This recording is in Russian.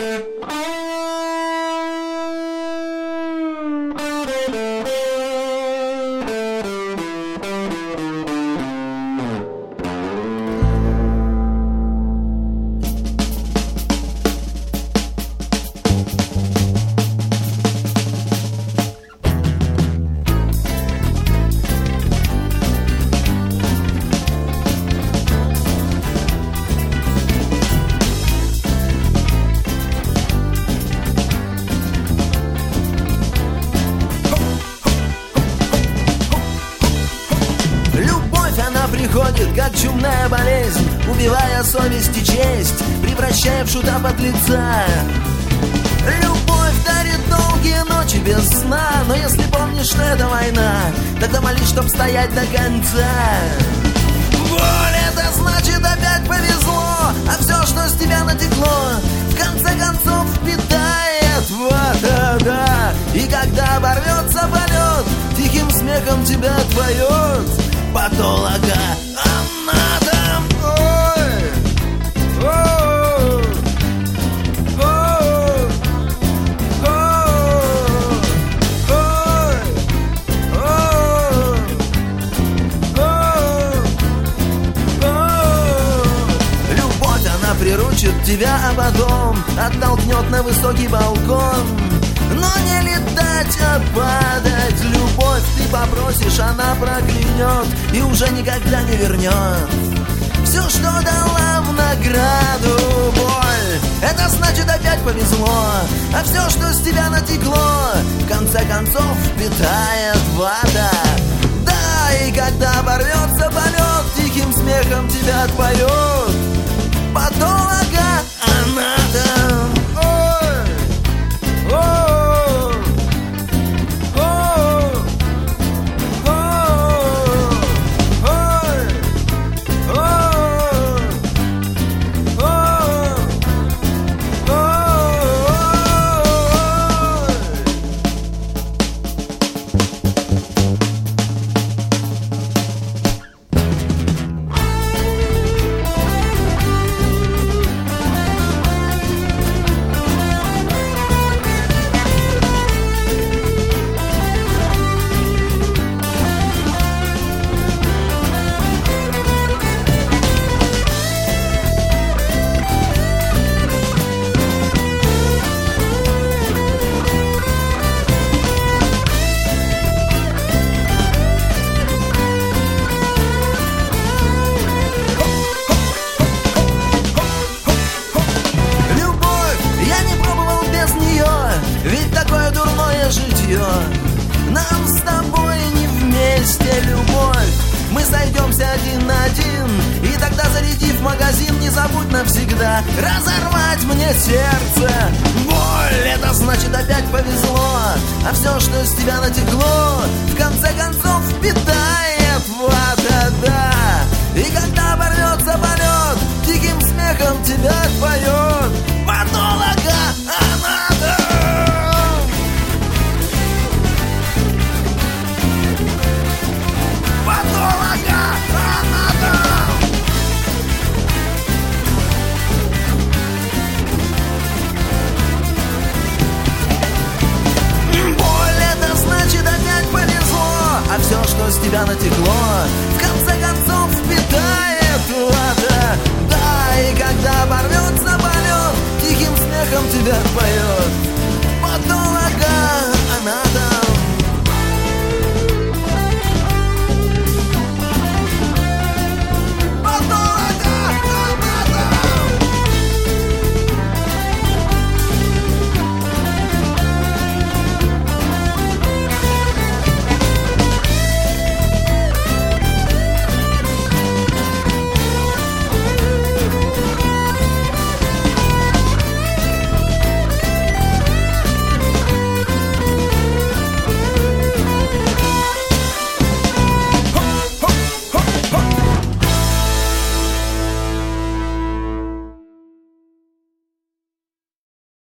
Приходит, как чумная болезнь, убивая совесть и честь, превращая в шута подлеца. Любовь дарит долгие ночи без сна, но если помнишь, что это война, тогда молись, чтоб стоять до конца. Боль — это значит опять повезло, а все, что с тебя натекло, в конце концов впитает вода. И когда оборвется полет, тихим смехом тебя отпоет патологоанатом. Ой, ой, ой, ой. Любовь, она приручит тебя, а потом оттолкнет на высокий балкон. Но не летать, а падать. Любовь ты попросишь, она проклянет и уже никогда не вернет все, что дала в награду. Боль — это значит опять повезло, а все, что с тебя натекло, в конце концов впитает вода. Да, и когда оборвется полет, тихим смехом тебя отпоет патологоанатом. Ой, ой. Нам с тобой не вместе, любовь. Мы сойдемся один на один, и тогда, зарядив магазин, не забудь навсегда разорвать мне сердце. Боль — это значит опять повезло, а все, что с тебя натекло, в конце концов впитает вода, да. И когда оборвется полет, тихим смехом тебя отпоет патологоанатом. А все, что с тебя натекло, в конце концов впитает вода. Да, и когда оборвется полет, тихим смехом тебя отпоет